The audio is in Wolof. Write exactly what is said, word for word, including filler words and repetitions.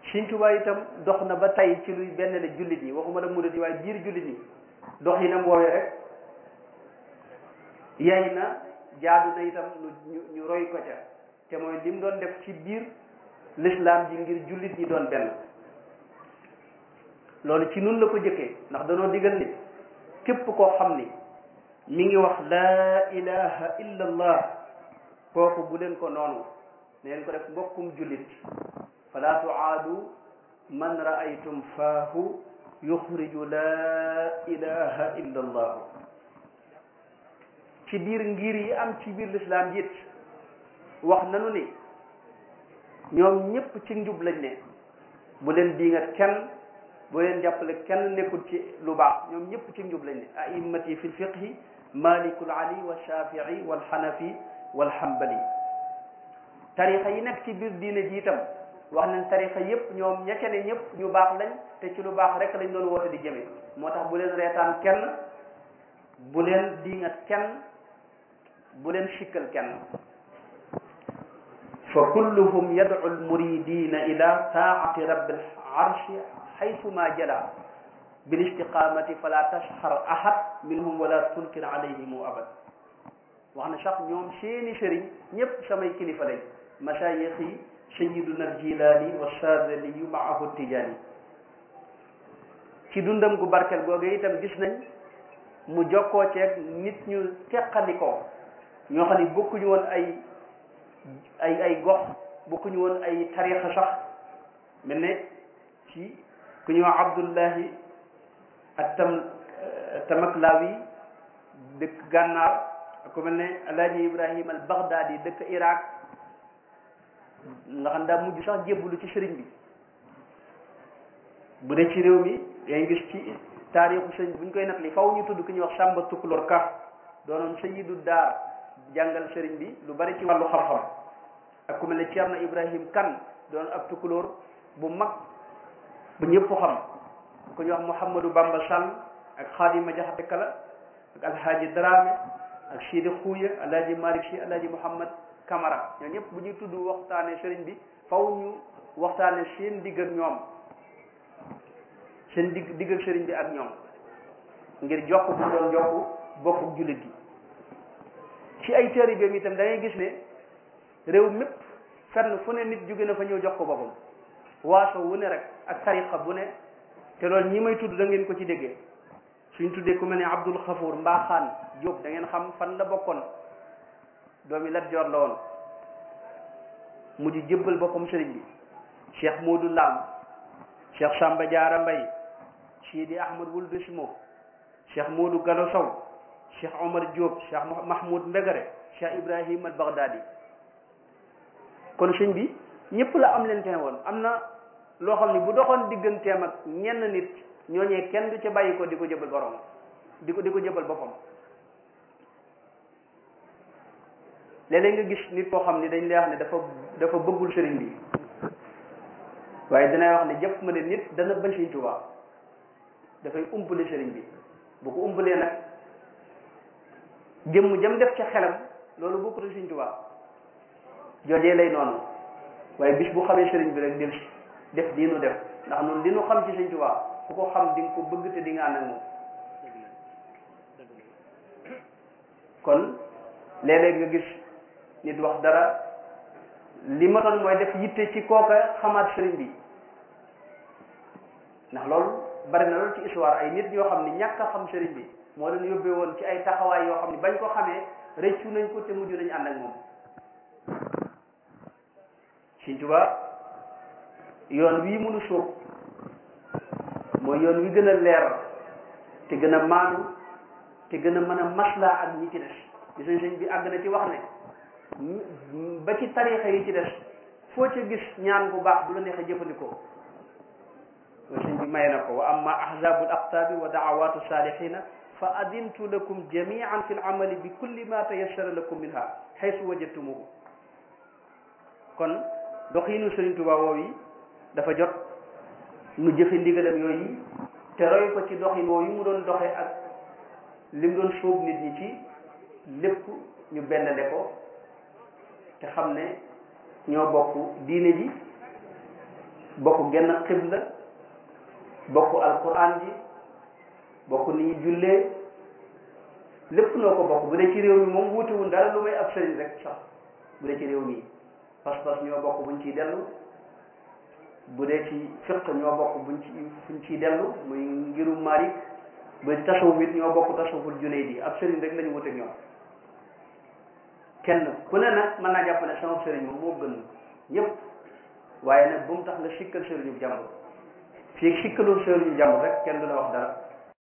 Sëriñ Tuubaa itam dox na ba tey ci luy benn la jullit yi waxuma la murid yi waaye biir jullit yi dox yi nam woowee rek yay na jaadu na itam ñu ñu roy ko ca te mooy lim doon def ci biir lislaam ji ngir jullit ñi doon benn loolu ci nun la ko jëkkee ndax danoo digal ni képp koo xam ni mi ngi wax laa ilaha illa allah kooku bu leen ko noonu ne leen ko def mbokkum jullit fala tuaadu man raaytum faahu yuxriju laa ilaha illa allah ci biir ngir yi am ci biir lislaam ji it wax nanu ni ñoom ñëpp ci njub lañ ne bu leen diingat kenn bu leen jàppale kenn nekkul ci lu baax ñoom ñëpp ci njub lañ ne a'immati fi lfiqhi malikul ali wa shafii wal xanafi wal xambali tarixa yi nekk ci biir diine ji itam wax nañ tarixa yëpp ñoom ña ca ne ñëpp ñu baax lañ te ci lu baax rek lañ doon woote di jëme moo tax bu leen reetaan kenn bu leen diingat kenn bu leen sikkal kenn fa kulluhum yad'u almuridina ila taati rabbil arshi haythuma jala bil istiqamati fala tashhar ahad minhum wala tunkir alayhim abad wax na sax ñoom seeni sëriñ ñëpp samay kilifa lañ mashayikh yi sayiduna aljilani wa sadaliyu maahu tijani ci dundam gu barkel googu itam gis nañ mu jokkoo ceeg nit ñu teqalikoo ñoo xam ne bokkuñu woon ay ay ay gox bokkuñu woon ay tarixa sax mel ne ci ku ñuy wax Abdullahi ak tam Tamaklawi dëkk Gànnaar ak ku mel ne Alaaji Ibrahima al Baghdadi dëkk Iraq nga xam daa mujj sax jébbalu ci sëriñ bi bu dee ci réew mi yaa ngi gis ci taarixu sëriñ bu ñu koy nag li faw ñu tudd ku ñuy wax Samba Tukulóor Ka doonoon sayyidu daar jàngal sëriñ bi lu bari ci wàllu xam-xam ak ku mel ne Ceerno Ibrahim Kan doon ab tukulóor bu mag bu ñëpp xam ku ñuy wax Mouhamadou Bamba Sall ak Xaadima Jaxate Kala ak Alhaaji Dramé ak Sidi Xuuya Alhaaji Malick Si Alhaaji Mouhamad Camara ñoo ñëpp bu ñuy tudd waxtaane sëriñ bi faw ñu waxtaane seen digg ak ñoom seen digg digg ak sëriñ bi ak ñoom ngir jokk bu doon jokk bokku jullit gi ci ay taalibeem itam da ngay gis ne réew mépp fenn fu ne nit jóge na fa ñëw jox ko boppam waaso wu ne rek ak tariqa bu ne te loolu ñi may tudd da ngeen ko ci déggee suñ tuddee ku mel ne Abdul Xafour Mbaaxaan Jóob da ngeen xam fan la bokkoon doomi Lat Joor la woon mu di jébbal boppam sëriñ bi Cheikh Modou Lam Cheikh Samba Diarra Mbay Sidi Ahmad Wuld Simo Cheikh Modou Gallo Sow Cheikh Omar Diop Cheikh Mahmoud Mbegere Cheikh Ibrahim al Baghdadi kon sëñ bi ñëpp la am leen te woon am na loo xam ne bu doxoon digganteem ak ñenn nit ñooñee kenn du ca bàyyi ko di ko jëbal borom di ko di ko jëbal boppam léeg-léeg nga gis nit koo xam ne dañ lay wax ne dafa dafa bëggul sëriñ bi waaye dinay wax ne jëpp ma ne nit dana bañ Sëriñ Tuubaa dafay umpale sëriñ bi bu ko umpalee nag jëmm jëm def ca xelam loolu bokkut ak Sëriñ Tuubaa joojee lay noonu waaye bis bu xamee sëriñ bi rek del def di nu def ndax noonu li nu xam ci Sëriñ Tuubaa ku ko xam di nga ko bëgg te di nga ànd ak moom kon léeg-léeg nga gis nit wax dara li ma doon mooy def yitte ci kooka xamaat sëriñ bi ndax loolu bari na loolu ci histoire ay nit ñoo xam ne ñàkk a xam sëriñ bi moo leen yóbbee woon ci ay taxawaay yoo xam ne bañ ko xamee rëccu nañ ko te mujj nañ ànd ak moom Sëriñ Tuubaa yoon wii mënu sóob mooy yoon wi gën a leer te gën a maanu te gën a mën a maslaa ak ñi ci des gis nañ sëñ bi àgg na ci wax ne ba ci tarixa yi ci des foo ca gis ñaan bu baax bu la neexee jëfandikoo loolu sëñ bi may na ko wa amma ahzabul aqtaabi wa daawatu salihina fa adintu lakum jamian fi l amali bi kulli ma tayassara lakum minha xaysu wajadtumuhu kon doxiinu Sëriñ Tuubaa woow yi dafa jot nu jëfe ndigalam yooyu te roy ko ci doxin woowu yi mu doon doxe ak lim doon sóob nit ñi ci lépp ñu bennle ko te xam ne ñoo bokk diine ji bokk genn xibla bokk alquran ji bokk ni ñuy jullee lépp noo ko bokk. bu dee ci réew mi moom wuutewul dara lu may ab sëriñ rek sax bu dee ci réew mi pas-pas ñoo bokk buñ ciy dellu. bu dee ci fiq ñoo bokk buñ ci fuñ ciy dellu muy ngiru Maalik. ba tasawuf it ñoo bokk tasawuful Junaydi ab sëriñ rek lañu wuteeg ñoom. kenn ku ne nag mën naa jàpp ne sama sëriñ moom moo gën ñëpp waaye nag bu mu tax nga sikkal sëriñu jàmbur fii sikkalul sëriñu jàmbur rek kenn du la wax dara